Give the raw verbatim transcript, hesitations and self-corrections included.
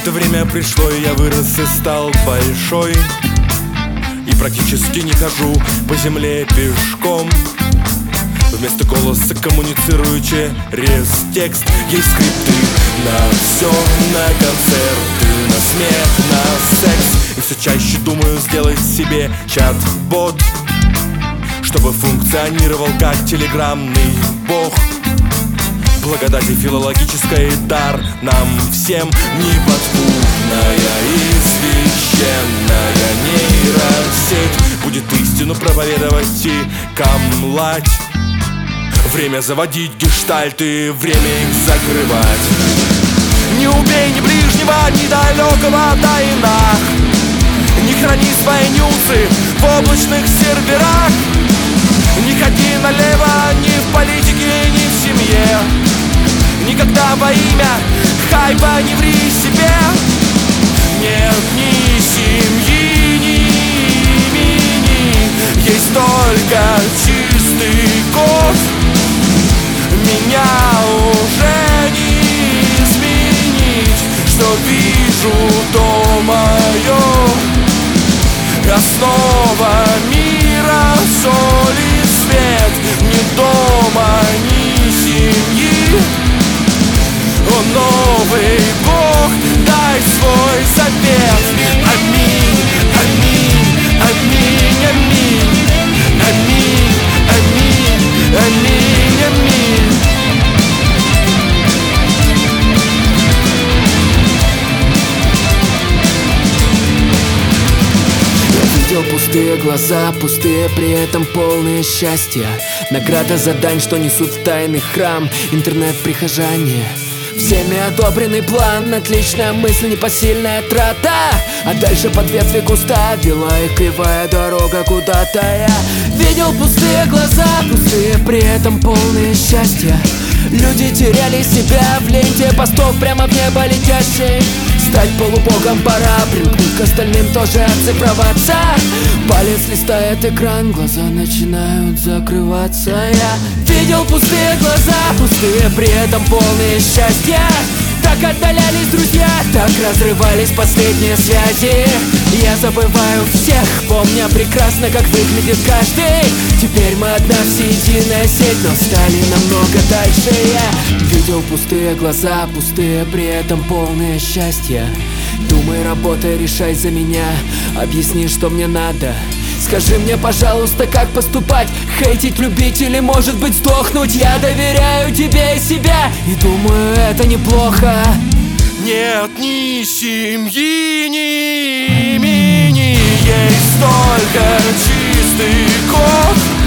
Это время пришло, и я вырос и стал большой, и практически не хожу по земле пешком. Вместо голоса коммуницирую через текст. Есть скрипты на все, на концерты, на смех, на секс. И все чаще думаю сделать себе чат-бот, чтобы функционировал как телеграммный бог. Благодати филологической дар нам всем неподкупная и священная нейросеть будет истину проповедовать и камлать. Время заводить гештальты, время их закрывать. Не убей ни ближнего, ни далекого тайна. Не храни свои нюсы в облачных серверах. Не ходи налево ни в политике, ни в семье. Никогда во имя хайпа не ври себе. Нет ни семьи, ни имени, есть только чистый код. Меня уже не изменить, что вижу, то мое. Основа мира, соль и свет. Ни дома, ни семьи. О, новый Бог, дай свой завет. Аминь, аминь, аминь, аминь. Аминь, аминь, аминь, аминь. Видел пустые глаза, пустые, при этом полные счастья. Награда за дань, что несут в тайный храм интернет-прихожане. Всеми одобренный план, отличная мысль, непосильная трата. А дальше под ветви куста вела их кривая дорога куда-то. Я видел пустые глаза, пустые, при этом полные счастья. Люди теряли себя в ленте постов прямо в небо летящей. Стать полубогом пора, примкнуть к остальным, тоже оцифроваться. Палец листает экран, глаза начинают закрываться. Я видел пустые глаза, пустые, при этом полные счастья. Так отдалялись друзья, так разрывались последние связи. Я забываю всех, помня прекрасно, как выглядит каждый. Теперь мы одна всеединая сеть, но стали намного дальше. Я видел пустые глаза, пустые, при этом полные счастья. Думай, работай, решай за меня, объясни, что мне надо. Скажи мне, пожалуйста, как поступать? Хейтить, любить или, может быть, сдохнуть? Я доверяю тебе и себя, и думаю, это неплохо. Нет ни семьи, ни имени, есть только чистый код.